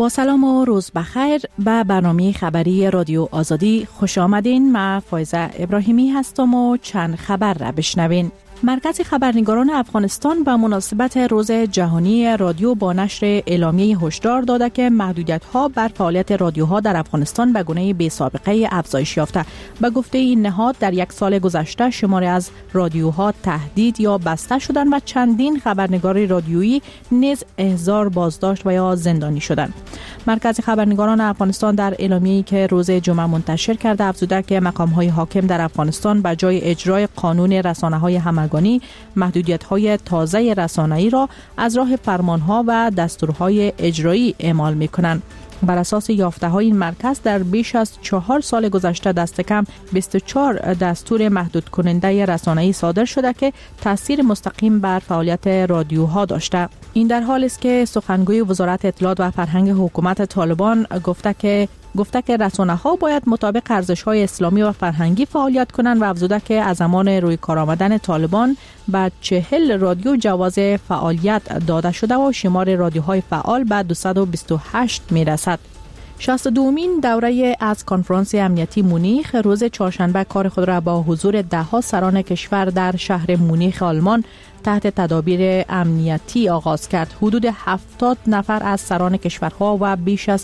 با سلام و روز بخیر به برنامه خبری رادیو آزادی خوش آمدین. من فایزه ابراهیمی هستم و چند خبر را بشنوین. مرکز خبرنگاران افغانستان به مناسبت روز جهانی رادیو با نشر اعلامیه هشدار داده که محدودیت‌ها بر فعالیت رادیوها در افغانستان به گونه بی‌سابقه افزایش یافته. به گفته این نهاد در یک سال گذشته شماری از رادیوها تهدید یا بسته شدند و چندین خبرنگار رادیویی نیز احضار، بازداشت و یا زندانی شدند. مرکز خبرنگاران افغانستان در اعلامیه‌ای که روز جمعه منتشر کرده افزوده که مقام‌های حاکم در افغانستان به جای اجرای قانون رسانه‌های همگانی محدودیت‌های تازه رسانه‌ای را از راه فرمان‌ها و دستورهای اجرایی اعمال می‌کنند. بر اساس یافته‌های این مرکز در بیش از 4 سال گذشته دست کم 24 دستور محدود کننده رسانه‌ای صادر شده که تاثیر مستقیم بر فعالیت رادیوها داشته. این در حالی است که سخنگوی وزارت اطلاعات و فرهنگ حکومت طالبان گفته که رسانه‌ها باید مطابق ارزش‌های اسلامی و فرهنگی فعالیت کنند و افزوده که از زمان روی کار آمدن طالبان به 40 رادیو جواز فعالیت داده شده و شمار رادیوهای فعال به 228 میرسد. 62مین دوره از کنفرانس امنیتی مونیخ روز چهارشنبه کار خود را با حضور ده‌ها سران کشور در شهر مونیخ آلمان تحت تدابیر امنیتی آغاز کرد. حدود 70 نفر از سران کشورها و بیش از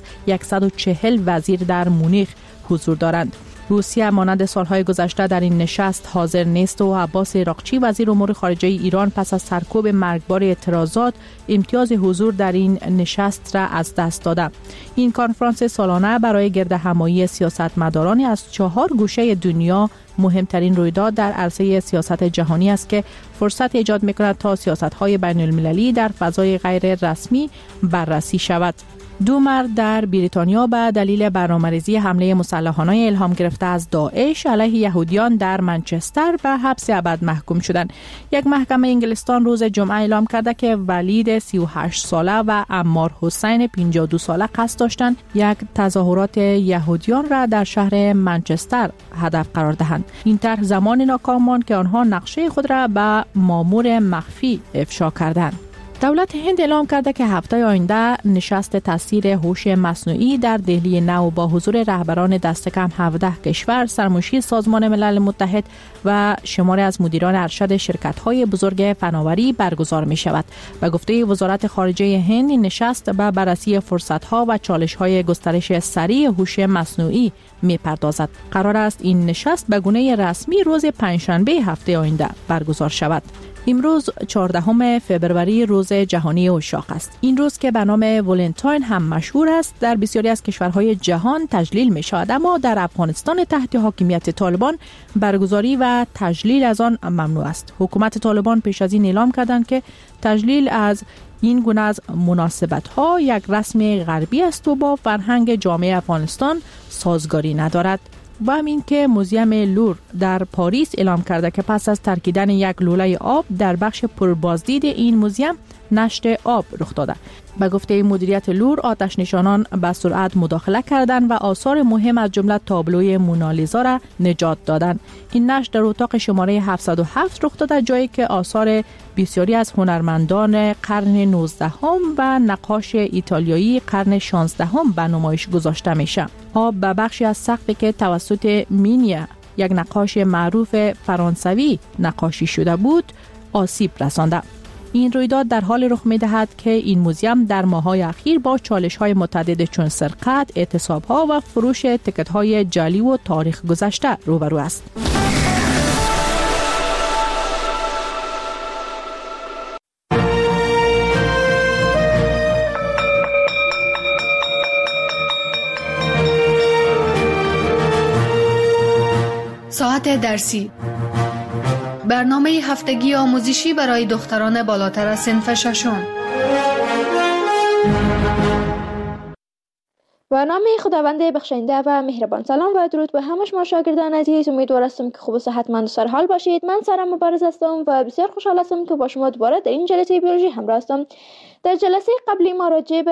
140 وزیر در مونیخ حضور دارند. روسیه مانند سالهای گذشته در این نشست حاضر نیست و عباس عراقچی وزیر امور خارجه ایران پس از سرکوب مرگبار اعتراضات امتیاز حضور در این نشست را از دست داده. این کنفرانس سالانه برای گردهمایی سیاستمداران از 4 گوشه دنیا مهمترین رویداد در عرصه سیاست جهانی است که فرصت ایجاد می‌کند تا سیاست‌های بین‌المللی در فضای غیر رسمی بررسی شود. 2 مرد در بریتانیا به دلیل برنامه‌ریزی حمله مسلحانه الهام گرفته از داعش علیه یهودیان در منچستر به حبس ابد محکوم شدند. یک محکمه انگلستان روز جمعه اعلام کرده که ولید 38 ساله و عمار حسین 52 ساله قصد داشتند یک تظاهرات یهودیان را در شهر منچستر هدف قرار دهند. این طرح زمان ناکام ماند که آنها نقشه خود را به مامور مخفی افشا کردند. دولت هند اعلام کرده که هفته آینده نشست تاثیر هوش مصنوعی در دهلی نو با حضور رهبران دست کم 17 کشور، سرمشی سازمان ملل متحد و شماری از مدیران ارشد شرکت‌های بزرگ فناوری برگزار می شود. به گفته وزارت خارجه هند این نشست به بررسی فرصت‌ها و چالش‌های گسترش سریع هوش مصنوعی می پردازد. قرار است این نشست به گونه رسمی روز پنجشنبه هفته آینده برگزار شود. امروز 14 فوریه روز جهانی عشاق است. این روز که به نام ولنتاین هم مشهور است در بسیاری از کشورهای جهان تجلیل می شود، اما در افغانستان تحت حاکمیت طالبان برگزاری و تجلیل از آن ممنوع است. حکومت طالبان پیش از این اعلام کردند که تجلیل از این گونه از مناسبت‌ها یک رسم غربی است و با فرهنگ جامعه افغانستان سازگاری ندارد. و همین که موزیم لور در پاریس اعلام کرده که پس از ترکیدن یک لوله آب در بخش پربازدید این موزیم نشت آب رخ داده. به گفته مدیریت لور آتش نشانان به سرعت مداخله کردند و آثار مهم از جمله تابلوی مونالیزا را نجات دادند. این نشت در اتاق شماره 707 رخ داده، جایی که آثار بسیاری از هنرمندان قرن 19 و نقاش ایتالیایی قرن 16 به نمایش گذاشته میشه. آب به بخشی از سقفی که توسط مینیا، یک نقاش معروف فرانسوی نقاشی شده بود، آسیب رسانده. این رویداد در حال رخ می‌دهد که این موزیم در ماه‌های اخیر با چالش‌های متعدد چون سرقت، اعتصاب‌ها و فروش تکت‌های جعلی و تاریخ گذشته روبرو است. ساعت درسی، برنامه هفتگی آموزشی برای دختران بالاتر از صنف ششم. برنامه خداوند بخشنده و مهربان. سلام و درود به همه شما شاگردان عزیز. امیدوار هستم که خوب و صحتمند و سرحال باشید. من سارا مبارز هستم و بسیار خوشحال هستم که با شما دوباره در این جلسه بیولوژی همراه هستم. در جلسه قبلی ما راجع به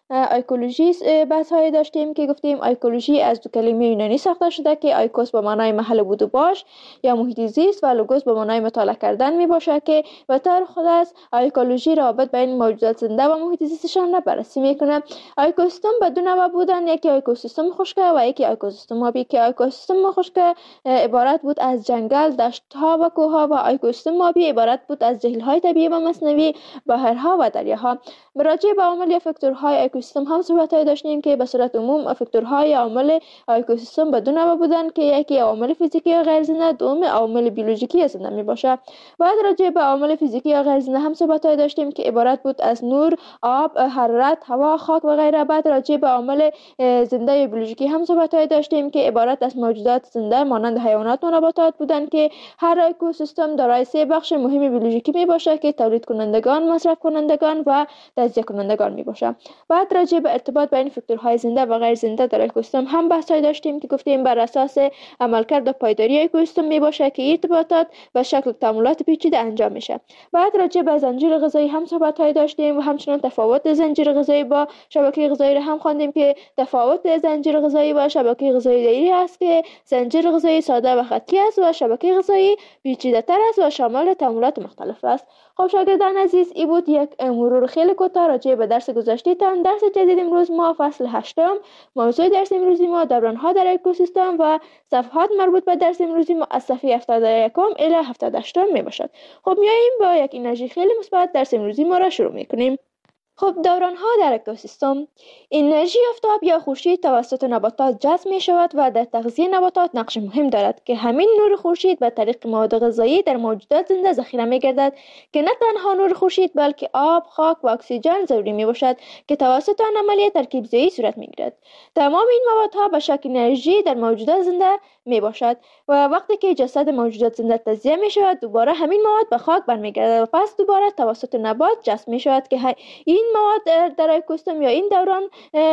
ایکولوژی بحث های داشتیم که گفتیم ایکولوژی از دو کلمه یونانی ساخته شده که ایکوس به معنای محل بود و باش یا محیط زیست و لوگوس به معنای مطالعه کردن می باشه که به طور خود از ایکولوژی رابط بین موجودات زنده و محیط زیستشان را بررسی میکنه. اکوسیستم به دو نوع بودن، یکی اکوسیستم خشک و یکی اکوسیستم آبی که اکوسیستم خشک عبارت بود از جنگل، دشت‌ها و کوه‌ها و اکوسیستم آبی عبارت بود از جهیل‌های طبیعی و مصنوعی، بحرها و دریاها. راجع به عوامل یا فاکتورهای اکوسیستم هم صحبت‌های داشتیم که به صورت عموم فاکتورهای عوامل اکوسیستم به دو نوع بودن که یکی عوامل فیزیکی یا غیر زنده، دوم عوامل بیولوژیکی زنده میباشه. بعد راجع به عوامل فیزیکی یا غیر زنده هم صحبت‌های داشتیم که عبارت بود از نور، آب، حرارت، هوا، خاک و غیره. بعد راجع به عوامل زنده یا بیولوژیکی هم صحبت‌های داشتیم که عبارت از موجودات زنده مانند حیوانات و نباتات بودن که هر اکوسیستم دارای سه بخش مهم بیولوژیکی میباشه که تولید کنندگان، مصرف کنندگان و تجزیه کنندگان میباشه. بعد راجع به ارتباط بین فاکتورهای زنده و غیر زنده در اکوسیستم هم بحث‌های داشتیم که گفتیم بر اساس عملکرد و پایداری اکوسیستم میباشه که ارتباطات به شکل تعاملات پیچیده انجام میشه. بعد راجع به زنجیره غذایی هم صحبت‌های داشتیم و همچنین تفاوت زنجیره غذایی با شبکه غذایی را هم خواندیم که تفاوت زنجیره غذایی با شبکه غذایی دایی است که زنجیره غذایی ساده و خطی است و شبکه غذایی پیچیده‌تر است و شامل تعاملات مختلف است. خب شاگردان عزیز، این بود یک مرور خیلی کوتاه راجع به درس گذشته تان. درس جدید امروز ما فصل 8، موضوع درس امروزی ما دوران‌ها در اکوسیستم و صفحات مربوط به درس امروزی ما از صفحه 71 الی 78 می باشد. خب میاییم با یک انرژی خیلی مثبت درس امروزی ما را شروع می‌کنیم. خب دوران‌ها در اکوسیستم، انرژی آفتاب یا خورشید توسط نباتات جذب می شود و در تغذیه نباتات نقش مهم دارد که همین نور خورشید به طریق مواد غذایی در موجودات زنده ذخیره می گردد که نه تنها نور خورشید بلکه آب، خاک و اکسیژن ضروری می باشد که توسط آن عملیه ترکیب‌زایی صورت می گیرد. تمام این موادها به شکل انرژی در موجودات زنده می باشد و وقتی که جسد موجودات زنده تجزیه می شود دوباره همین مواد به خاک برمیگردد و پس دوباره توسط نبات جذب می شود که این مواد در اکوسیستم یا این دوران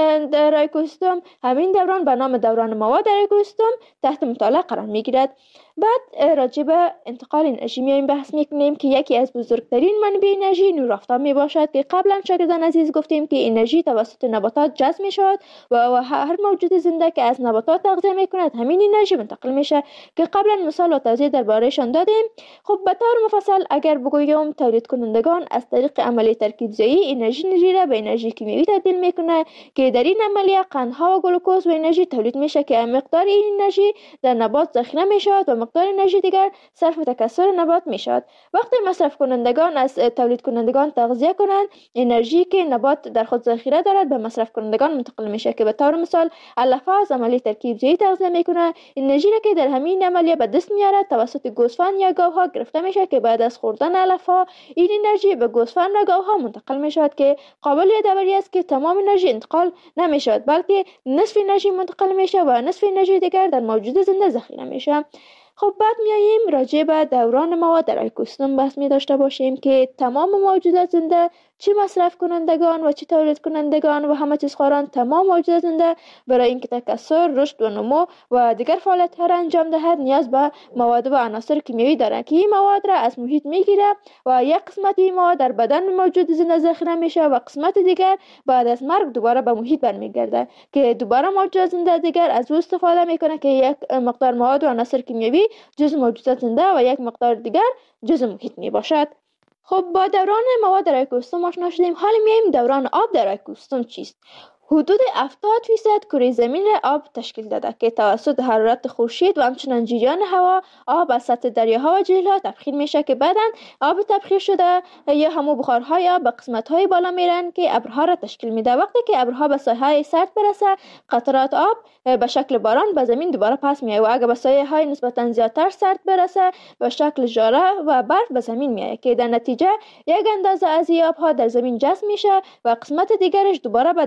در اکوسیستم، همین دوران به نام دوران مواد در اکوسیستم تحت مطالعه قرار می گیرد. بعد راجع به انتقال انرژی میایم بحث میکنیم که یکی از بزرگترین منابع انرژی نور آفتاب می باشد که قبلا شاگردان عزیز گفتیم که انرژی توسط نباتات جذب می شود و هر موجود زنده که از نباتات تغذیه می کند همین انرژی منتقل میشه که قبلا مثال و توضیح دربارهشان دادیم. خب به طور مفصل اگر بگویم تولید کنندگان از طریق عملیه ترکیب‌زایی انرژی را به انرژی کیمیایی تبدیل میکنه که در این عملیه قندها و گلوکوز و انرژی تولید میشه که مقدار این انرژی در نبات ذخیره میشود و مقدار انرژی دیگر صرف تکثر نبات میشود. وقتی مصرف کنندگان از تولید کنندگان تغذیه کنند انرژی که نبات در خود ذخیره دارد به مصرف کنندگان منتقل میشه که به طور مثال علف از عملیه ترکیب‌زایی تغذیه میکنه. انرژی را که در همین عملیه به دست میارد توسط گوسفند یا گاوها گرفته میشه که بعد از خوردن علفها این انرژی به گوسفند و گاوها منتقل میشود که قابل یادآوری است که تمام انرژی انتقال نمیشود بلکه نصف انرژی منتقل میشه و نصف انرژی دیگر در موجود زنده ذخیره میشه. خب بعد میاییم راجع به دوران مواد در اکوسیستم بحث می داشته باشیم که تمام موجودات زنده چه مصرف کنندگان و چه تولید کنندگان و همه چیز خواران تمام موجودات زنده برای اینکه تکثر، رشد و نمو و دیگر فعالیت‌ها را انجام دهد نیاز به مواد و عناصر کیمیایی دارند که این مواد را از محیط میگیره و یک قسمت این مواد در بدن موجود زنده ذخیره میشه و قسمت دیگر بعد از مرگ دوباره به محیط برمیگرده که دوباره موجودات زنده دیگر از او استفاده میکنه که یک مقدار مواد و عناصر کیمیایی جزء موجودات زنده و یک مقدار دیگر جزء محیط می باشد. خب با دوران مواد در اکوسیستم آشنا شدیم. حالا میایم دوران آب در اکوسیستم چیست؟ حدود 70% کره زمین را آب تشکیل داده که توسط حرارت خورشید و همچنین جریان هوا آب از سطح دریاها و جهیل‌ها تبخیر میشه که بعداً آب تبخیر شده یا همو بخارهای آب به قسمت‌های بالا میرن که ابرها را تشکیل میده. وقتی که ابرها به ساحه‌های سرد برسه قطرات آب به شکل باران به زمین دوباره پس میاد و اگر به ساحه‌های نسبتاً زیادتر سرد برسه به شکل ژاره و برف به زمین میاد که در نتیجه یک اندازه از این آب‌ها در زمین جذب میشه و قسمت دیگرش دوباره به دریاها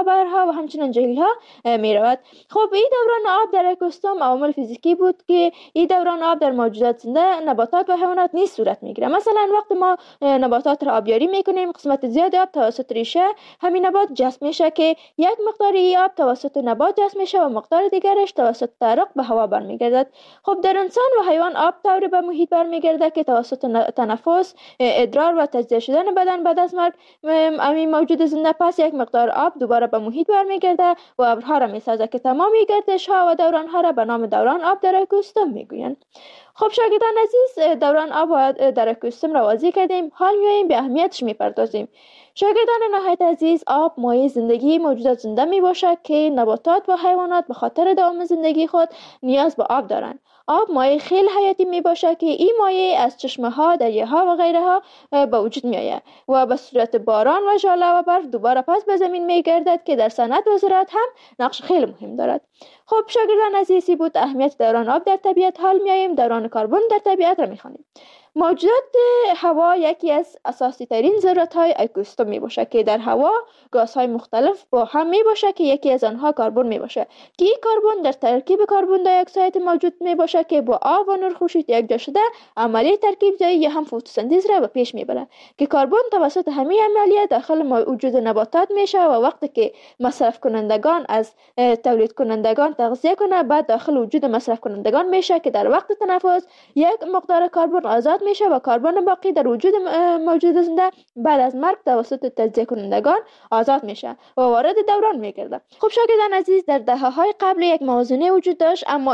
ابرها و همچنین جهیل ها می رود. خب این دوران آب در اکوسیستم عوامل فیزیکی بود که این دوران آب در موجودات زنده، نباتات و حیوانات نیز صورت میگیره. مثلا وقتی ما نباتات را آبیاری میکنیم، قسمت زیاد آب توسط ریشه همین نبات جذب میشه که یک مقدار آب توسط نبات جذب میشه و مقدار دیگرش توسط تعرق به هوا برمیگردد. خب در انسان و حیوان آب طوری به محیط برمیگرده که توسط تنفس، ادرار و تجزیه شدن بدن بعد از مرگ همین موجود زنده پس یک مقدار آب دوباره به محیط برمیگرده و ابرها را میسازه که تمامی گردش ها و دوران ها را به نام دوران آب در اکوسیستم میگویند. خب شاگردان عزیز، دوران آب در اکوسیستم را واضح کردیم، حال میایم به اهمیتش میپردازیم. شاگردان نهایت عزیز، آب مایه زندگی موجودات زنده می باشد که نباتات و حیوانات به خاطر دوام زندگی خود نیاز به آب دارند. آب مایه خیلی حیاتی می باشد که این مایه از چشمه ها، دریاها و غیره ها به وجود می آید و به صورت باران و ژاله و برف دوباره پس به زمین می گردد که در صنعت و زراعت هم نقش خیلی مهم دارد. خب شاگردان عزیزی بود اهمیت دوران آب در طبیعت. حال می آییم دوران کربن در طبیعت را می خوانیم. موجودات هوا یکی از اساسی ترین ذرات های اکوسیستم می باشد که در هوا گازهای مختلف با هم می باشد که یکی از آنها کربن می باشد که این کربن در ترکیب کربن دی اکساید موجود می باشد که با آب و نور خورشید یکجا شده عملیه ترکیب زایی یا هم فتوسنتز را به پیش می برد که کربن توسط همین عملیه داخل وجود نباتات میشه و وقتی که مصرف کنندگان از تولید کنندگان تغذیه کنه بعد داخل وجود مصرف کنندگان میشه که در وقت تنفس یک مقدار کربن آزاد میشه و کربن باقی در وجود موجود زنده بعد از مرگ توسط تجزیه کنندگان آزاد میشه و وارد دوران میگرده. خب شاگردان عزیز، در دهه‌های قبل یک موازنه وجود داشت، اما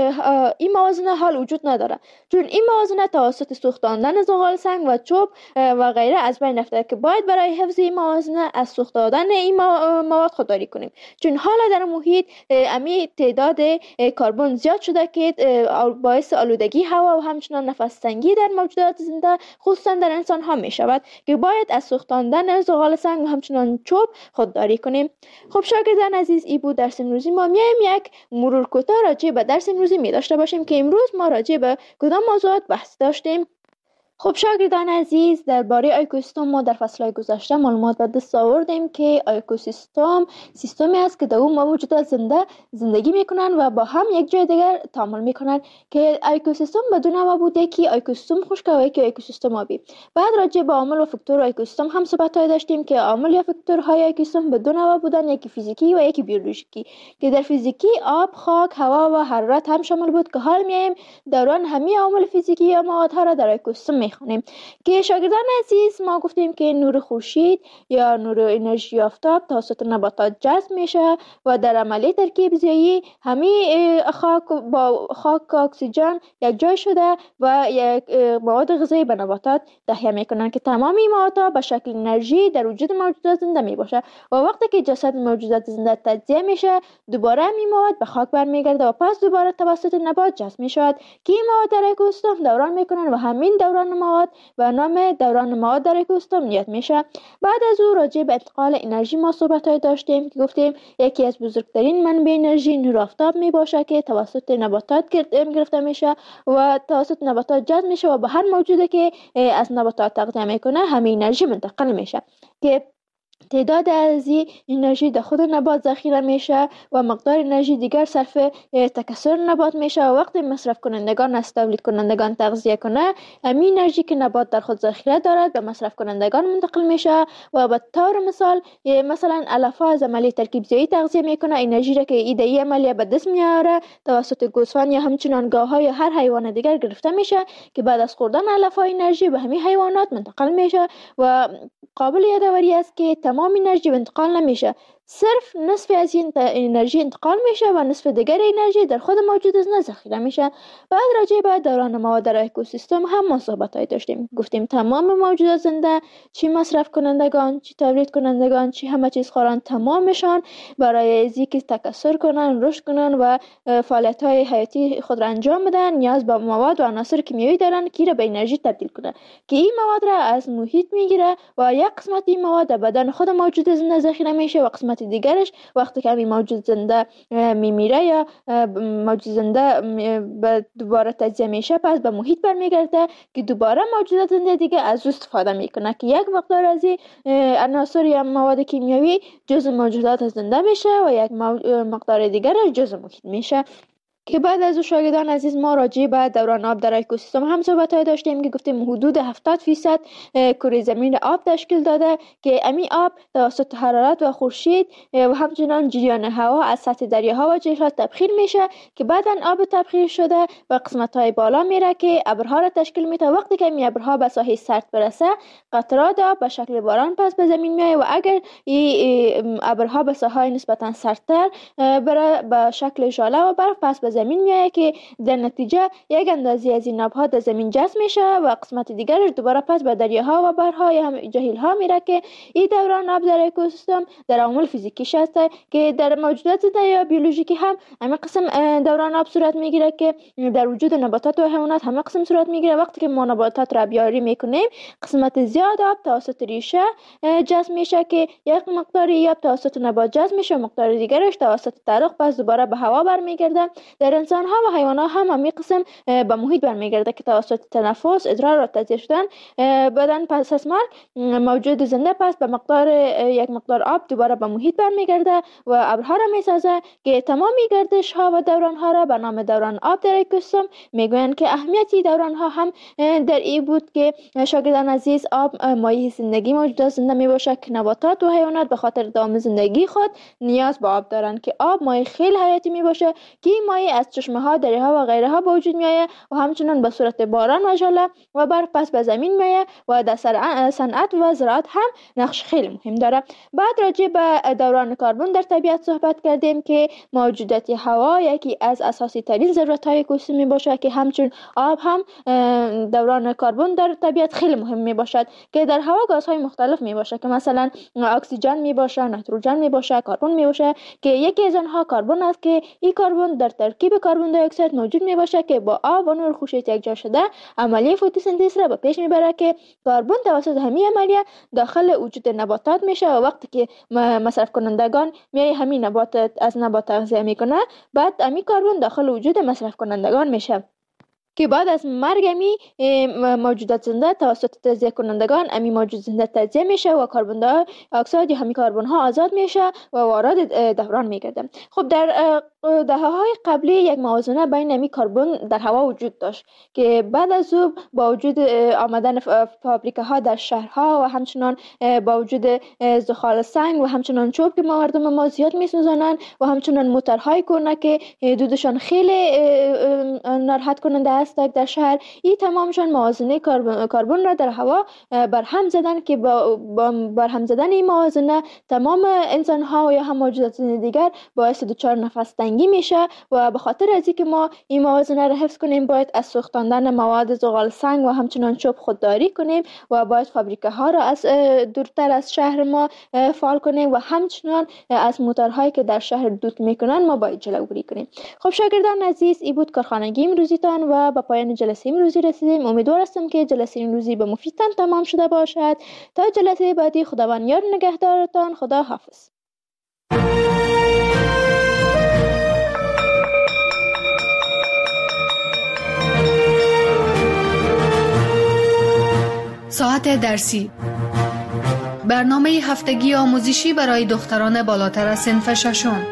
این موازنه حال وجود نداره، چون این موازنه توسط سوختاندن زغال سنگ و چوب و غیره از بین رفته که باید برای حفظ این موازنه از سوخت دادن این مواد خودداری کنیم، چون حالا در محیط امی تعداد کربن زیاد شده که باعث آلودگی هوا و همچنین نفس تنگی در موجودات زنده خصوصا در انسان ها می شود که باید از سوختاندن زغال سنگ و همچنان چوب خودداری کنیم. خب شاگردان عزیز، ای بود درس امروزی ما. میایم یک مرور کوتاه راجع به درس امروزی می داشته باشیم که امروز ما راجع به کدام موضوعات بحث داشتیم. خب شاگردان عزیز، درباره اکوسیستم ما در فصل‌های گذشته معلومات به دست آوردیم که اکوسیستم سیستمی است که در اون موجودات زنده زندگی میکنن و با هم یک جای دیگر تعامل میکنن که اکوسیستم به دو نوع بوده که اکوسیستم خشک و یکی اکوسیستم آبی. بعد راجع به عامل و فاکتور اکوسیستم هم صحبت‌های داشتیم که عامل یا فاکتورهای اکوسیستم به دو نوع بودن، یکی فیزیکی و یکی بیولوژیکی که در فیزیکی آب، خاک، هوا و حرارت هم شامل بود که حال میایم دوران همه عوامل فیزیکی یا موادها را در اکوسیستم میخونیم که شاگردان عزیز ما گفتیم که نور خورشید یا نور انرژی آفتاب توسط نباتات جذب میشه و در عملیه ترکیب زایی همه خاک اکسیژن یک جای شده و یک مواد غذایی به نباتات تهیه میکنن که تمام این موادها به شکل انرژی در وجود موجودات زنده میباشه و وقتی که جسد موجودات زنده تجزیه میشه دوباره این مواد به خاک برمیگرده و پس دوباره توسط نبات جذب میشود که این مواد در اکوسیستم دوران میکنن و همین دوران مواد و نام دوران مواد در اکوسیستم یاد میشه. بعد از او راجع به انتقال انرژی ما صحبت‌های داشتیم که گفتیم یکی از بزرگترین منبع انرژی نور آفتاب میباشه که توسط نباتات گرفته میشه و توسط نباتات جذب میشه و به هر موجودی که از نباتات تغذیه میکنه همین انرژی منتقل میشه که تعداد از این انرژی در خود نبات ذخیره میشه و مقدار انرژی دیگر صرف تکثر نبات میشه و وقتی مصرف کنندگان از تولید کنندگان تغذیه کنه همین انرژی که نبات در خود ذخیره دارد به مصرف کنندگان منتقل میشه و به طور مثلا علفا از عملیه ترکیب زایی تغذیه میکنه انرژی را که ایده عملیه به دست میاره توسط گوسفند یا همچنان گاوها یا هر حیوان دیگر گرفته میشه که بعد از خوردن علفا انرژی به همین حیوانات منتقل میشه و قابل یادآوری است که تمام انرژی انتقال نمیشه، صرف نصف از این انرژی انتقال میشه و نصف دیگر انرژی در خود موجود زنده ذخیره میشه. بعد راجع به دوران مواد در اکوسیستم هم ما صحبت‌های داشتیم، گفتیم تمام موجودات زنده چی مصرف کنندگان، چی تولید کنندگان، چی همه چیز خوران تمامشان برای اینکه تکثر کنن، رشد کنن و فعالیت‌های حیاتی خود را انجام بدن نیاز به مواد و عناصر کیمیایی دارن که را به انرژی تبدیل کنن که این مواد را از محیط میگیره و یک قسمت این مواد در بدن خود موجود زنده ذخیره میشه و قسمت قسمت دیگرش وقتی که همین موجود زنده میمیره یا موجود زنده دوباره تجزیه میشه پس به محیط برمیگرده که دوباره موجودات زنده دیگه از او استفاده میکنه که یک مقدار از این عناصر یا مواد کیمیایی جزء موجودات زنده میشه و یک مقدار دیگر جزء محیط میشه. که بعد از شاگردان عزیز ما راجع به دوران آب در اکوسیستم هم صحبت‌های داشتیم که گفتیم حدود 70% کره زمین آب تشکیل داده که امی آب توسط حرارت و خورشید و همچنان جریان هوا از سطح دریاها و جهیزها تبخیر میشه که بعداً آب تبخیر شده به قسمت‌های بالا میره که ابرها را تشکیل میده. وقتی که این ابرها به ساحه سرد برسه قطرات آب به شکل باران پس به زمین میاد و اگر این ابرها به ساحه‌های نسبتاً سردتر بره به شکل ژاله و برف پس به زمین میاد که در نتیجه یک اندازه از این آبها در زمین جذب میشه و قسمت دیگرش دوباره پس به دریاها و بحرها یا هم جهیل‌ها میره که این دوران آب در اکوسیستم در عوامل فیزیکیش هست که در موجودات زنده یا بیولوژیکی هم همین قسم دوران آب صورت میگیره که در وجود نباتات و حیوانات همین قسم صورت میگیره. وقتی که ما نباتات را بیاری میکنیم قسمت زیاد آب توسط ریشه جذب میشه که یک مقداری آب توسط نبات جذب میشه و مقدار دیگرش توسط ترق پس دوباره به هوا برمیگرده. در انسان ها و حیوانات هم همین قسم به محیط برمیگرده که توسط تنفس، ادرار و تجزیه شدن بدن پس از مرگ موجود زنده پس به مقدار یک مقدار آب دوباره به محیط برمیگرده و ابرها را میسازه که تمامی گردش ها و دوران ها را به نام دوران آب در اکوسیستم میگویند که اهمیتی دوران ها هم در این بود که شاگردان عزیز آب مایه زندگی موجودات زنده می باشه که نباتات و حیوانات به خاطر دوام زندگی خود نیاز به آب دارند که آب مایه خیلی حیاتی می باشه که این مایه از چشمه ها، دریاها و غیره ها به وجود می آید و همچنان به صورت باران و ژاله و برف پس به زمین می آید و در صنعت و زراعت هم نقش خیلی مهم داره. بعد راجع به دوران کربن در طبیعت صحبت کردیم که موجودات هوا یکی از اساسی ترین ضرورت های اکوسیستم می باشه که همچون آب هم دوران کربن در طبیعت خیلی مهم می باشد که در هوا گازهای مختلف می باشه که مثلا اکسیژن می باشه، نیتروژن می باشه، کربن می باشه که یکی از آنها کربن است که این کربن در ترکیب کربن دی اکساید موجود می باشه که با آب و نور خورشید یکجا شده عملیه فتوسنتز را به پیش می بره که کربن توسط همین عملیه داخل وجود نباتات میشه و وقتی که مصرف کنندگان میای همین نبات از نبات تغذیه میکنه بعد همین کربن داخل وجود مصرف کنندگان میشه که بعد از مرگ امی موجودات زنده توسط تجزیه کنندگان امی موجود زنده تجزیه میشه و کربن دی اکساید یا همین کربن ها آزاد میشه و وارد دوران میگرده. خب در دهه‌های قبلی یک موازنه بین امی کربن در هوا وجود داشت که بعد از او با وجود آمدن فابریکه‌ها در شهرها و همچنان با وجود زغال سنگ و همچنان چوب که مردم ما زیاد میسوزانند و همچنان موتورهای کهنه که دودشان خیلی ناراحت کننده است در شهر، این تمامشان موازنه کربن را در هوا برهم زدن که با برهم زدن این موازنه تمام انسان ها و یا هم موجودات دیگر باعث دچار نفس تنگی میشه و به خاطر از اینکه ما این موازنه را حفظ کنیم باید از سوختاندن مواد زغال سنگ و همچنان چوب خودداری کنیم و باید فابریکه ها را از دورتر از شهر ما فعال کنیم و همچنان از موتورهایی که در شهر دود میکنن ما باید جلوگیری کنیم. خب شاگردان عزیز این بود کارخانگی امروزیتان و به پایان جلسه امروزی رسیدیم. امیدوار هستم که جلسه امروزی به مفیدتان تمام شده باشد. تا جلسه بعدی خداوند یار نگهدارتان. خدا حافظ. ساعت درسی، برنامه هفتگی آموزشی برای دختران بالاتر از صنف ششم.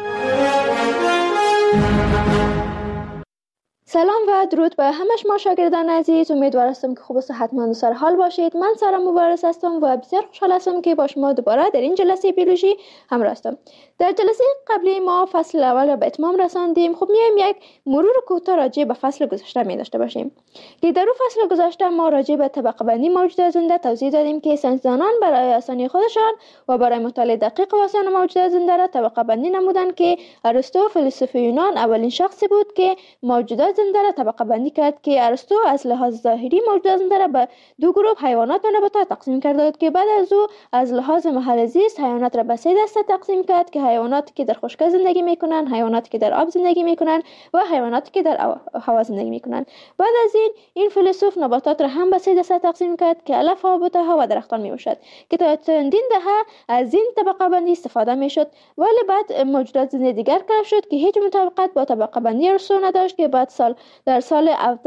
سلام و درود به همه شما شاگردان عزیز. امیدوار هستم که خوب و صحتمند و سر حال باشید. من سارا مبارز هستم و بسیار خوشحال هستم که با شما دوباره در این جلسه بیولوژی همراه هستم. در جلسه قبلی ما فصل اول را به اتمام رساندیم. خب میایم یک مرور کوتاه راجع به فصل گذشته می داشته باشیم که در اون فصل گذشته ما راجع به طبقه بندی موجودات زنده توضیح دادیم که ساینسدانان برای آسانی خودشان و برای مطالعه دقیق و آسان موجودات زنده را طبقه بندی نمودند که ارسطو فیلسوف یونان اولین شخصی بود که موجودات زنده را طبقه بندی کرد که ارسطو از لحاظ ظاهری موجودات زنده را به دو گروه حیوانات و نباتات تقسیم کرده بود که بعد از او از لحاظ محل زیست حیوانات را به 3 دسته تقسیم کرد که حیواناتی که در خشکی زندگی میکنند، حیواناتی که در آب زندگی میکنند و حیواناتی که در هوا زندگی میکنند. بعد از این فیلسوف نباتات را هم به 3 دسته تقسیم کرد که علف ها، بوته ها و درختان میباشد که تا چندین دهه از این طبقه بندی استفاده میشد، ولی بعد موجودات زنده دیگر کشف شد که هیچ مطابقت با طبقه بندی ارسطو نداشت که بعد در سال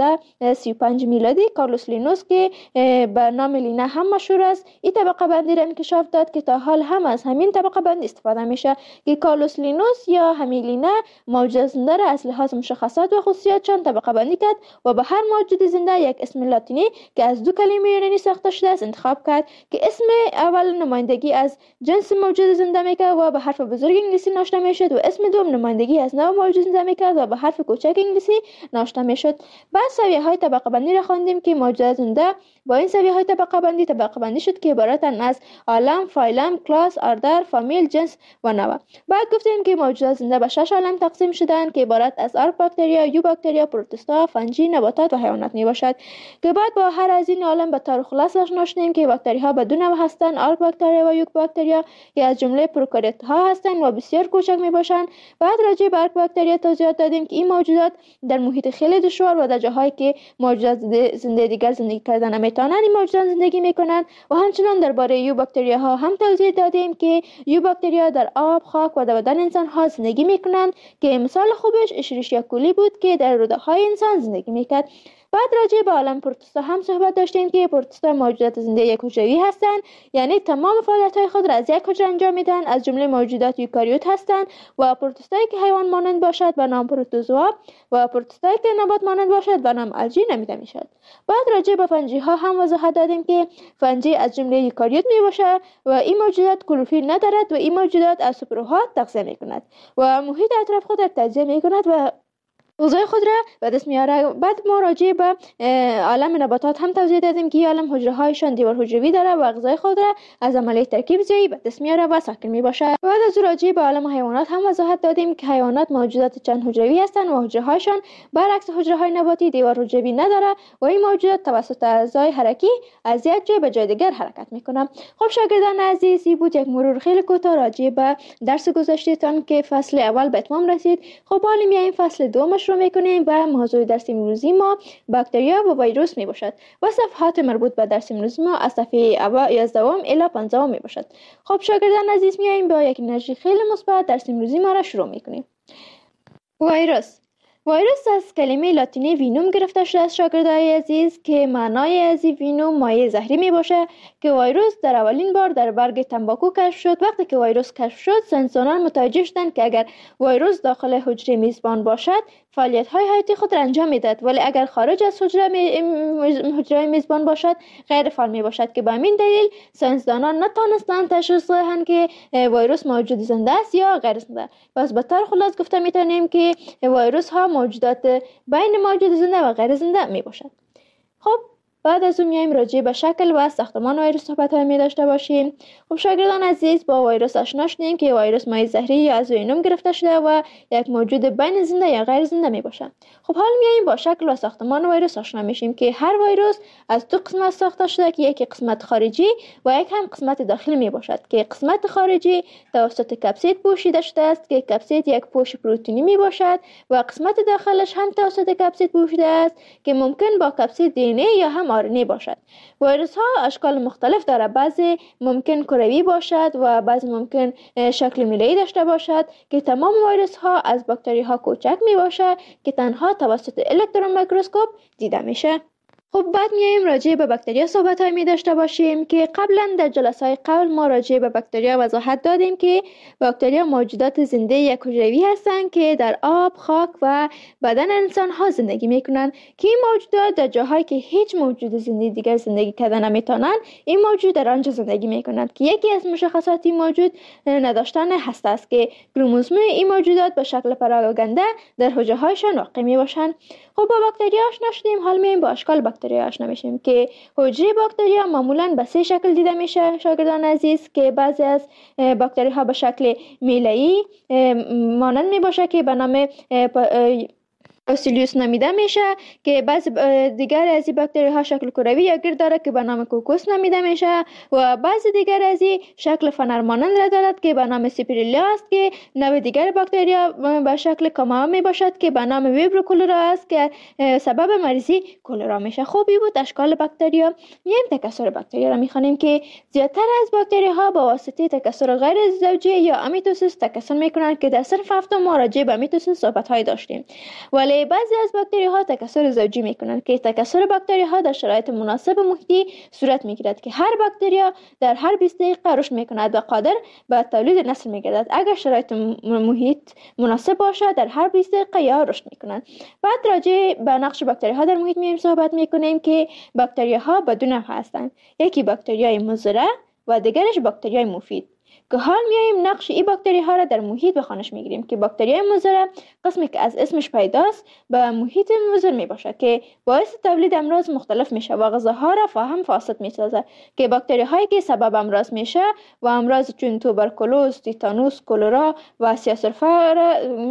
1735 میلادی کارلوس لینوس که به نام لینا هم مشهور است این طبقه بندی را انکشاف داد که تا حال هم از همین طبقه بندی استفاده میشه که کارلوس لینوس یا همین لینا موجودات زنده را از لحاظ مشخصات و خصوصیاتشان طبقه بندی کرد و به هر موجود زنده یک اسم لاتینی که از 2 کلمه یونانی ساخته شده است انتخاب کرد که اسم اول نمایندگی از جنس موجود زنده میکرد و به حرف بزرگ انگلیسی نوشته میشد و اسم دوم نمایندگی از نوع موجود زنده میکرد و به حرف کوچک انگلیسی نوشته میشد. بعد سویه‌های طبقه بندی را خواندیم که موجودات زنده با این سویه‌های طبقه بندی شد که عبارتند از عالم، فایلم، کلاس، اردر، فامیل، جنس و نوع. بعد گفتیم که موجودات زنده به 6 عالم تقسیم شدند که عبارت از آرک باکتریا، یو باکتریا، پروتوستا، فنجی، نباتات و حیوانات میباشد که بعد با هر از این عالم به طور خلاص آشنا شدیم که باکتری ها به 2 نوع هستند، آرک باکتریا و یوک باکتریا که از جمله پروکاریوت ها هستند و بسیار کوچک میباشند. بعد راجع به آرک باکتریا توضیحات دادیم که این موجودات در محیط خیلی دشوار و در جاهایی که موجودات زنده دیگر زندگی کردن نمیتونند این موجودات زندگی میکنند و همچنین درباره یو باکتریا ها هم توضیح دادیم که یو باکتریا در آب، خاک و در بدن انسان ها زندگی میکنند که مثال خوبش اشریشیا کولی بود که در روده های انسان زندگی میکرد. بعد راجع به عالم پروتوستا هم صحبت داشتیم که پروتوستا موجودات زنده یک حجروی هستند، یعنی تمام فعالیت‌های خود را از یک حجره انجام میدن، از جمله موجودات یوکاریوت هستند و پروتوستایی که حیوان مانند باشد به نام پروتوزوا و پروتوستایی که نبات مانند باشد به نام الژی نامیده میشد. بعد راجع به فنجی ها هم وضاحت دادیم که فنجی از جمله یوکاریوت میباشد و این موجودات کلروفیل ندارد و این موجودات از سپروهات تغذیه میکند و محیط اطراف خود را تجزیه میکند و غذای خود را به دست میاره. بعد ما راجع به عالم نباتات هم توضیح دادیم که عالم حجره هایشان دیوار حجروی داره و غذای خود را از عملیه ترکیب زیایی به دست میاره و ساکن میباشه. بعد از راجع به عالم حیوانات هم وضاحت دادیم که حیوانات موجودات چند حجروی هستند و حجره هایشان برعکس حجره های نباتی دیوار حجروی نداره و این موجودات توسط اعضای حرکی از یک جای به جای دیگر حرکت میکنه. خب شاگردان عزیز، این بود یک مرور خیلی کوتاه راجع به درس گذشتهتان که فصل اول به اتمام رسید. خب حالا میایم فصل دوم شروع میکنیم و موضوع درس امروزی ما باکتریا و ویروس میباشد و صفحات مربوط به درس امروزی ما از صفحه 11 الی 15 میباشد. خب شاگردان عزیز، میایم با یک انرژی خیلی مثبت درس امروزی ما را شروع میکنیم. ویروس از کلمه لاتینی وینوم گرفته شده است شاگردای عزیز که معنای از وینوم مایع زهری می باشه که ویروس در اولین بار در برگ تنباکو کشف شد. وقتی که ویروس کشف شد ساینسدانان متوجه شدند که اگر ویروس داخل حجره میزبان باشد فعالیت های حیاتی خود را انجام میدهد، ولی اگر خارج از حجره میزبان باشد غیر فعال می باشد که به همین دلیل ساینسدانان نتوانستند تشخیص دهند که ویروس موجود زنده است یا غیر زنده. پس به طور خلاص گفته میتونیم که ویروس ها موجودات بین موجود زنده و غیر زنده می باشد. خب بعد از اون میایم راجع به شکل و ساختمان ویروس صحبت می داشته باشیم. خب شاگردان عزیز، با ویروس آشنا شدیم که ویروس مایع زهری یا از وینوم گرفته شده و یک موجود بین زنده یا غیر زنده می باشد. خب حالا میایم با شکل و ساختمان ویروس آشنا میشیم که هر ویروس از 2 قسمت ساخته شده که یکی قسمت خارجی و یک هم قسمت داخلی می باشد که قسمت خارجی توسط کپسید پوشیده شده است که کپسید یک پوش پروتئینی می باشد و قسمت داخلش هم توسط کپسید پوشیده است که ممکن با کپسید دی ان ای یا هم آر ان ای باشد. ویروس ها اشکال مختلف داره، بعضی ممکن کروی باشد و بعضی ممکن شکل میله‌ای داشته باشد که تمام ویروس ها از باکتری ها کوچک می باشد که تنها توسط الکترون میکروسکوپ دیده میشه. خب بعد میایم راجع به باکتریا صحبت می داشته باشیم که قبلا در جلسه‌های قبل ما راجع به باکتریا وضاحت دادیم که باکتریا موجودات زنده یک حجروی هستند که در آب، خاک و بدن انسان ها زندگی میکنند که این موجودات در جاهایی که هیچ موجود زنده دیگر زندگی کردن نمیتونند این موجود در آنجا زندگی میکنند که یکی از مشخصات این موجود نداشتن هسته است که کروموزوم این موجودات به شکل پراگنده در حجره هایشان واقع میباشند. خب با باکتریا آشنا شدیم، حالا میایم با اشکال باکتریا آشنا میشیم که حجره باکتریا معمولا به 3 شکل دیده میشه شاگردان عزیز که بعضی از باکتری ها به شکل میله‌ای مانند میباشه که به نام باسیلیوس نامیده میشه که بعض دیگر از این باکتری ها شکل کروی یا گرد داره که به نام کوکوس نامیده میشه و بعض دیگر از این شکل فنر مانند را دارد که به نام سیپریلا است که نوع دیگر باکتریا به شکل کاما می باشد که به نام ویبرو کولرا است که سبب مریضی کولرا میشه. خوبی بود اشکال باکتریا. میایم تکثر باکتریا را میخوانیم که زیادتر از باکتری ها با واسطه تکثر غیر زوجی یا امیتوسیس تکثر میکنند که در صنف هفتم ما راجع به امیتوسیس صحبت های داشتیم. ولی بعضی از باکتری ها تکثر زوجی میکنند که تکثر باکتری ها در شرایط مناسب محیطی صورت میگیرد که هر باکتریا در هر 20 دقیقه رشد میکند و قادر به تولید نسل میگردد. اگر شرایط محیط مناسب باشد در هر 20 دقیقه یا رشد میکنند. بعد راجع به نقش باکتری ها در محیط میایم صحبت میکنیم که باکتری ها به دو نوع هستند. یکی باکتریای مضر و دیگرش باکتریای مفید. که حال میایم نقش این باکتری ها را در محیط به خوانش میگیریم که باکتریای مضر قسمی که از اسمش پیداست به محیط مضر می باشد که باعث تولید امراض مختلف میشه و غذاها را فاهم فاسد میسازد که باکتری هایی که سبب امراض میشه و امراض چون توبرکولوز، تیتانوس، کولرا و سیاه‌سرفه را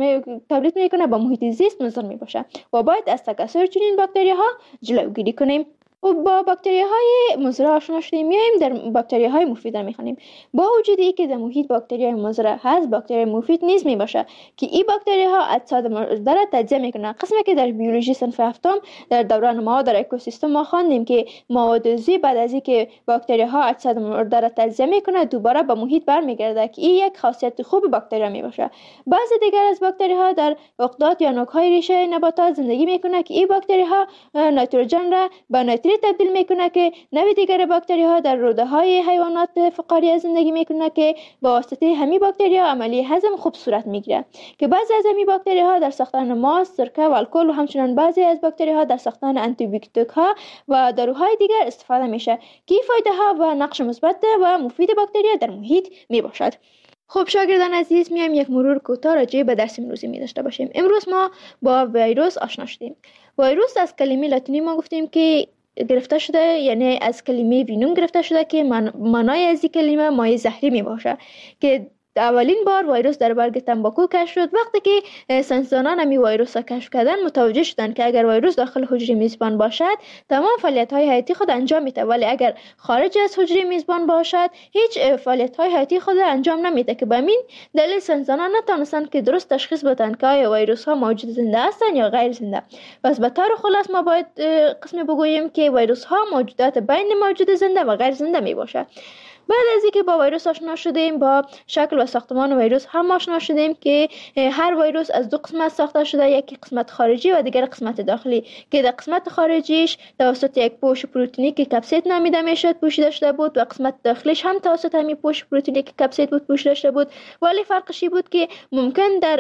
تولید میکنه به محیط زیست مضر می باشه و باید از تکثر چنین باکتری ها جلوگیری کنیم. و با باکتری های مضر آشنا شدیم. میایم در باکتری های مفید میخوانیم. با وجود اینکه در محیط باکتری های مضر هست باکتری مفید نیز می باشه که این باکتری ها اجساد مرده را تجزیه میکنن. قسمی که در بیولوژی صنف هفتم در دوران ما در اکوسیستم ما خواندیم که مواد عضوی بعد از اینکه باکتری ها اجساد مرده را تجزیه میکنه دوباره به محیط برمیگرده که این یک خاصیت خوب باکتری می باشه. بعضی دیگر از باکتری ها در عقدات یا نوک های ریشه نباتات زندگی میکنه که این باکتری ها نیتروژن را به نیتریت تبدیل میکنه که نوع دیگر باکتری ها در روده های حیوانات فقاریه زندگی میکنه که با واسطه همین باکتری ها عملی هضم خوب صورت میگیره که بعضی از همین باکتری ها در ساختن ماست، سرکه و الکل و همچنین بعضی از باکتری ها در ساختن آنتی بیوتیک ها و داروهای دیگر استفاده میشه که فایده ها و نقش مثبت و مفید باکتری در محیط میباشد. خب شاگردان عزیز میایم یک مرور کوتاه راجع به درس امروزی می داشته باشیم. امروز ما با ویروس آشنا شدیم. ویروس از کلمه لاتینی ما گفتیم که گرفته شده، یعنی از کلمه وینوم گرفته شده که معنای از این کلمه مایع زهری می باشه که اولین بار ویروس در برگ تنباکو کشف شد. وقتی که ساینسدانان همی ویروس را کشف کردن متوجه شدن که اگر ویروس داخل حجره میزبان باشد تمام فعالیت‌های حیاتی خود انجام میده، ولی اگر خارج از حجره میزبان باشد هیچ فعالیت‌های حیاتی خود انجام نمیده که به همین دلیل ساینسدانان نتونستند که درست تشخیص بدن که آیا ویروس‌ها موجود زنده هستند یا غیر زنده. پس به طور خلاص ما باید قسمی بگوییم که ویروس‌ها موجودات بین موجود زنده و غیر زنده میباشد. بعد از اینکه با ویروس آشنا شدیم با شکل و ساختمان ویروس هم آشنا شدیم که هر ویروس از دو قسمت ساخته شده، یکی قسمت خارجی و دیگر قسمت داخلی که در قسمت خارجیش توسط یک پوش پروتئینی که کپسید نامیده میشد پوشیده شده بود و قسمت داخلیش هم توسط همین پوش پروتئینی که کپسید بود پوشیده شده بود، ولی فرقش بود که ممکن در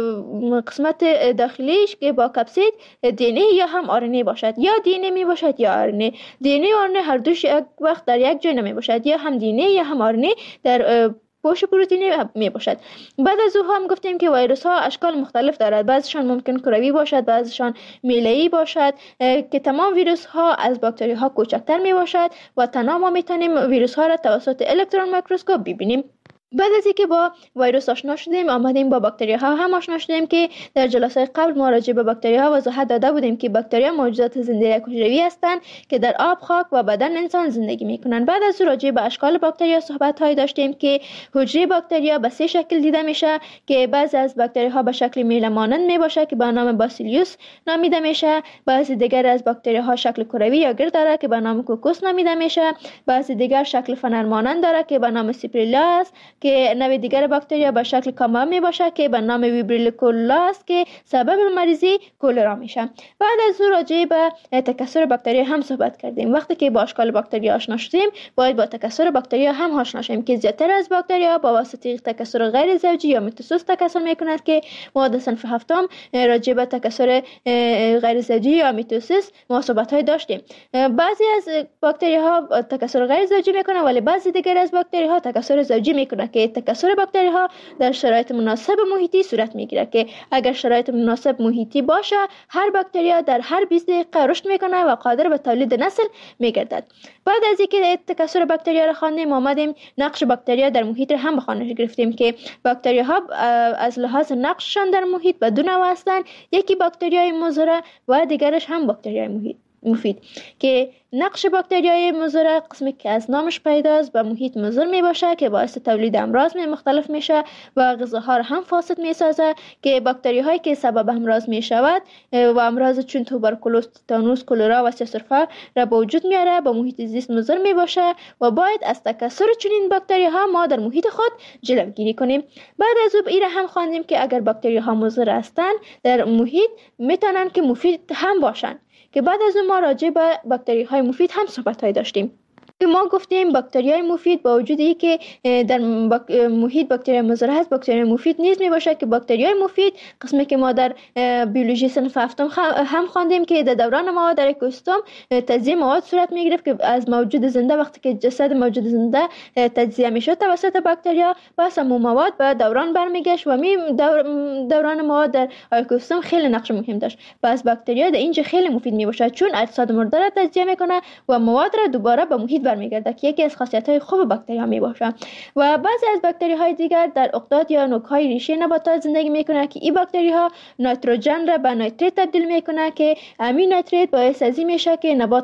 قسمت داخلیش که با کپسید دی ان ای یا هم آر ان ای باشد، یا دی ان ای می باشد یا آر ان ای. دی ان ای و آر ان ای هر دوش یک وقت در یک جای نمی باشد، یا هم دی ان ای یا هم آر ان ای در پوش پروتئینی می باشد. بعد از او هم گفتیم که ویروس ها اشکال مختلف دارد، بعضیشان ممکن کروی باشد، بعضیشان میله‌ای باشد که تمام ویروس ها از باکتری ها کوچکتر می باشد و تنها ما میتونیم ویروس ها را توسط الکترون میکروسکوپ ببینیم. بعد از اینکه با ویروس آشنا شدیم آمدیم با باکتری ها هم آشنا شدیم که در جلسه قبل ما راجع به باکتری ها وضاحت داده بودیم که باکتری ها موجودات زنده حجروی هستند که در آب، خاک و بدن انسان زندگی میکنند. بعد از راجع به اشکال باکتری ها صحبت های داشتیم که حجره باکتری ها به سه شکل دیده میشه که بعضی از باکتری ها به شکل میله مانند می باشه که به نام باسیلیوس نامیده میشه، بعضی دیگر از باکتری ها شکل کروی یا گرد داره که به نام کوکوس نامیده میشه، بعضی دیگر شکل فنر مانند داره که به نام سیپریلا است که نوع دیگر باکتریا به شکل کاما می باشه که به نام ویبریلوکولا است که سبب مریضی کولرا میشه. بعد از او راجع به تکثر باکتریا هم صحبت کردیم. وقتی که با اشکال باکتریا آشنا شدیم باید با تکثر باکتریا هم آشنا شیم که زیادتر از باکتریا با واسطه تکثر غیر زوجی یا میتوسیس تکثر میکنند که ما در صنف هفتم راجع به تکثر غیر زوجی یا میتوسیس ما صحبت های داشتیم. بعضی از باکتری ها تکثر غیر زوجی میکنند ولی بعضی دیگر از باکتری ها تکثر زوجی میکنند که تکثر باکتری ها در شرایط مناسب محیطی صورت میگیره که اگر شرایط مناسب محیطی باشه هر باکتری در هر 20 دقیقه رشد میکنه و قادر به تولید نسل میگردد. بعد از اینکه تکثر باکتری را خواندیم آمدیم نقش باکتری در محیط هم به خوانش گرفتیم که باکتری ها از لحاظ نقششان در محیط به دو نوع هستند. یکی باکتریای مضر و دیگرش هم باکتریای مفید که نقش باکتریای مضر قسمی که از نامش پیداست به محیط مضر می باشه که باعث تولید امراض مختلف میشه و غذاها را هم فاسد می سازه که باکتری هایی که سبب امراض می شود و امراض چون توبرکولوز، تتانوس، کلرا و سرفه را به وجود میاره به محیط زیست مضر می باشه و باید از تکثر چنین باکتری ها ما در محیط خود جلوگیری کنیم. بعد از او این هم خواندیم که اگر باکتری ها مضر هستند در محیط میتونن که مفید هم باشن که بعد از اون ما راجع به باکتری های مفید هم صحبت داشتیم که ما گفتیم باکتری های مفید با وجودی که در محیط باکتری مضر هست باکتری مفید نیز می باشه که باکتری های مفید قسمی که ما در بیولوژی صنف هفتم هم خواندیم که در دوران ما در اکوسیستم تجزیه مواد صورت می گرفت که از موجود زنده وقتی که جسد موجود زنده تجزیه می شد توسط باکتریا پس همون مواد به دوران برمیگشت و دوران مواد در اکوسیستم خیلی نقش مهم داشت. پس باکتریا در اینجا خیلی مفید می باشه چون اجساد مرده را تجزیه میکنه و مواد را دوباره به محیط برمیگرده که یکی از خاصیت‌های خوب باکتری‌ها میباشه. و بعضی از باکتری‌های دیگر در اقداد یا نوک‌های ریشه نباتات زندگی میکنه که این باکتری‌ها نیتروژن را به نیتریت تبدیل میکنه که امین نیتریت باعث از این میشه که نبات